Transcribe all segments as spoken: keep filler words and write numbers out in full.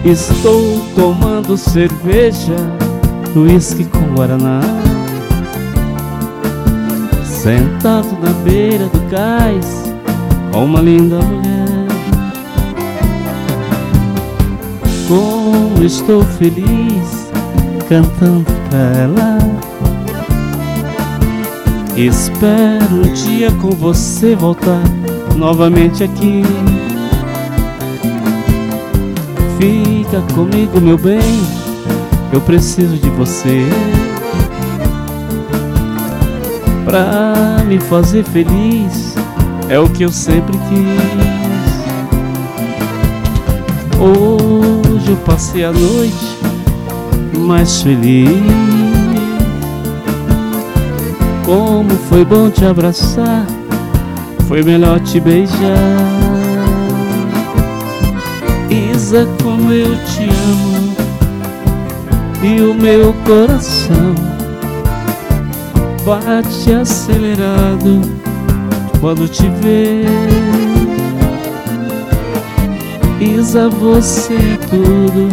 Estou tomando cerveja, uísque com guaraná, sentado na beira do cais com uma linda mulher. Como estou feliz cantando pra ela. Espero um dia com você voltar novamente aqui. Fica comigo, meu bem, eu preciso de você pra me fazer feliz, é o que eu sempre quis. Hoje eu passei a noite mais feliz. Como foi bom te abraçar, foi melhor te beijar. Isa, como eu te amo, e o meu coração bate acelerado quando te vê. Isa, você é tudo,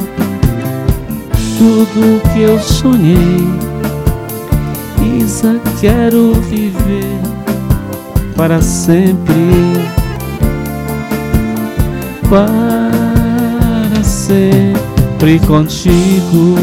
tudo que eu sonhei. Isa, quero viver para sempre, para sempre contigo.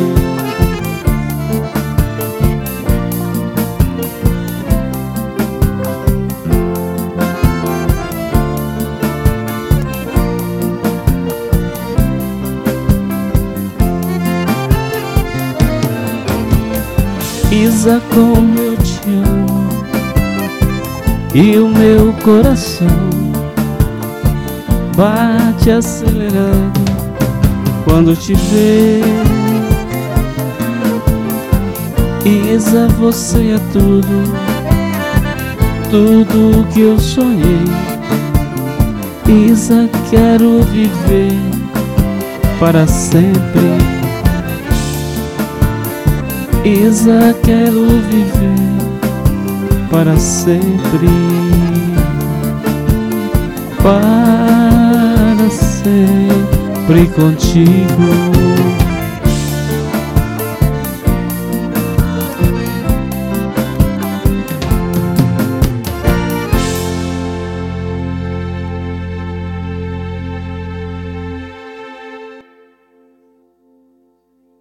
Isa, como eu te amo, e o meu coração bate acelerado quando te vê. Isa, você é tudo, tudo que eu sonhei. Isa, quero viver para sempre. Isa, quero viver para sempre, para sempre contigo.